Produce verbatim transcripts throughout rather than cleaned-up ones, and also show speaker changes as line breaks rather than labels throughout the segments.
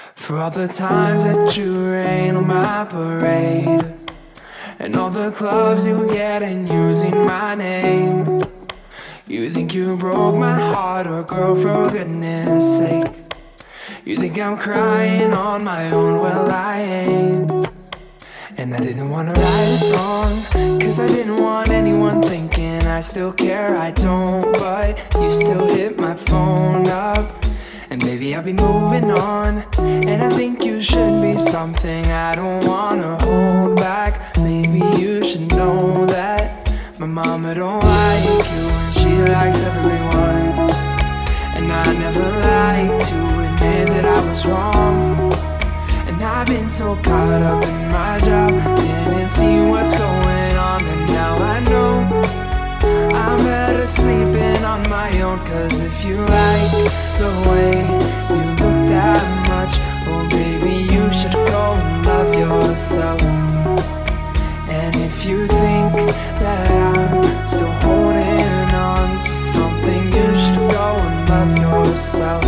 For all the times that you rain on my parade, and all the clubs you get in using my name. You think you broke my heart, or girl, for goodness sake. You think I'm crying on my own, well I ain't. And I didn't wanna write a song, cause I didn't want anyone thinking I still care, I don't. But you still hit my phone up, and baby I'll be moving on. And I think you should be something I don't wanna hold back. Maybe you should know that my mama don't like you, and she likes everyone. And I never like to admit that I was wrong. And I've been so caught up in my job, didn't see what's going on. And now I know I'm better sleeping on my own. Cause if you like the way you look that much, oh baby you should go and love yourself. And if you think that I'm still holding on to something, you should go and love yourself.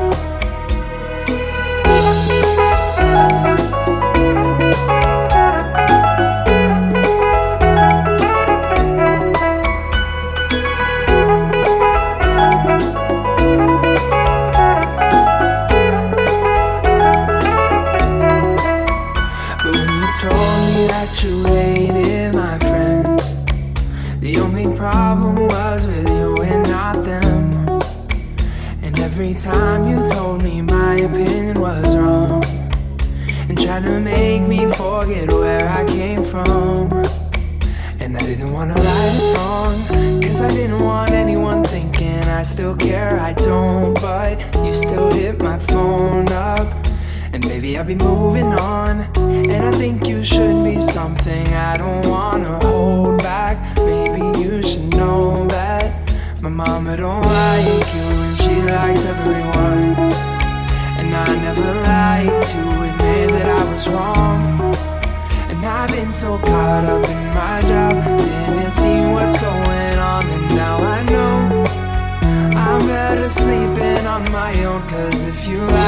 You hated my friends. The only problem was with you and not them. And every time you told me my opinion was wrong, and tried to make me forget where I came from. And I didn't wanna write a song, cause I didn't want anyone thinking I still care, I don't. But you still hit my phone up, and baby I'll be moving on. And I think you should be something I don't wanna hold back. Maybe you should know that my mama don't like you, and she likes everyone. And I never like to admit that I was wrong. And I've been so caught up in my job, didn't see what's going on. And now I know I'm better sleeping on my own. Cause if you like